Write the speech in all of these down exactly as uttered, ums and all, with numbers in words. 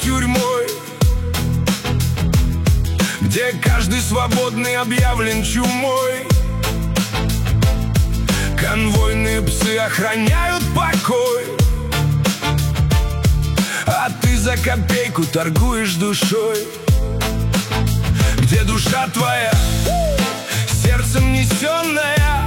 тюрьмой, где каждый свободный объявлен чумой. Конвойные псы охраняют покой, а ты за копейку торгуешь душой. Где душа твоя, сердцем несенная,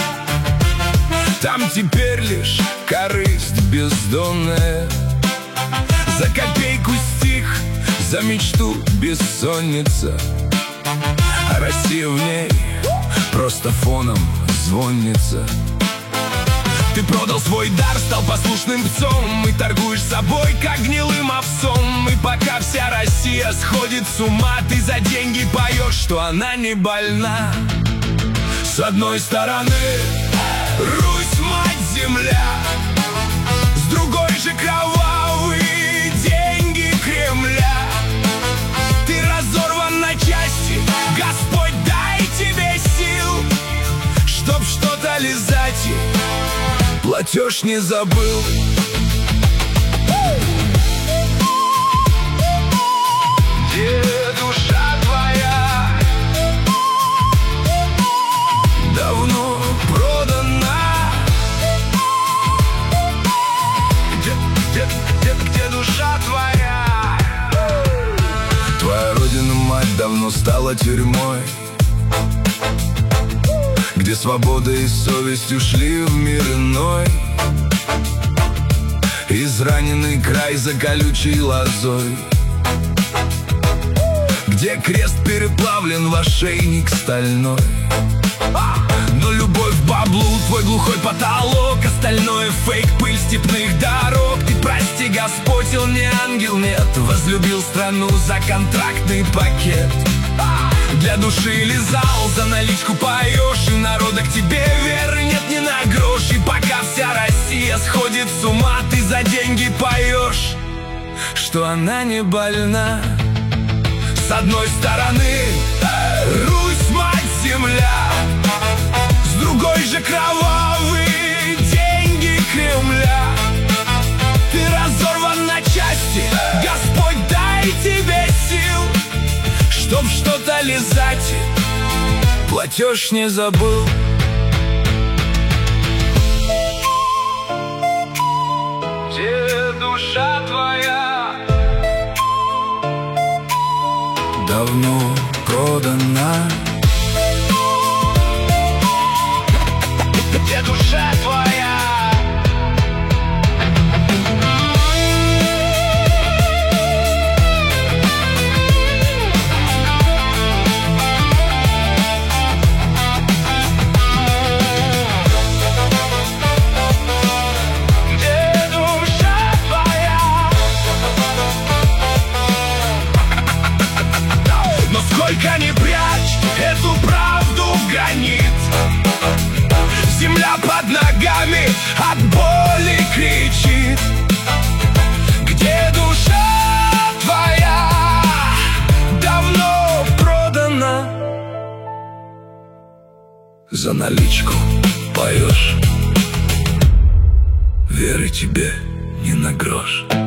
там теперь лишь корысть бездонная. За копейку стих, за мечту бессонница, а Россия в ней просто фоном звонится. Ты продал свой дар, стал послушным псом, и торгуешь собой, как гнилым овсом. И пока вся Россия сходит с ума, ты за деньги поешь, что она не больна. С одной стороны Русь, мать, земля, с другой же кровавые деньги Кремля. Ты разорван на части, Господь, дай тебе сил, чтоб что-то лизать, платеж не забыл. Где душа твоя, давно продана. Где, где, где, где душа твоя? Твоя родина, мать, давно стала тюрьмой, где свобода и совесть ушли в мир иной. Израненный край за колючей лозой, где крест переплавлен в ошейник стальной. Но любовь к баблу твой глухой потолок, остальное фейк, пыль степных дорог. Ты прости, Господь, он не ангел, нет, возлюбил страну за контрактный пакет. Для души лизал, за наличку поешь, и народа к тебе веры нет ни на грош. И пока вся Россия сходит с ума, ты за деньги поешь, что она не больна. С одной стороны Русь, мать, земля, с другой же кровавые деньги Кремля. Ты разорван на части, Господь, дай тебе сил, чтоб что-то лизать, платеж не забыл. Где душа твоя, давно продана. Где душа твоя? Сколько не прячь эту правду в гранит, земля под ногами от боли кричит. Где душа твоя, давно продана. За наличку поешь, веры тебе не на грош.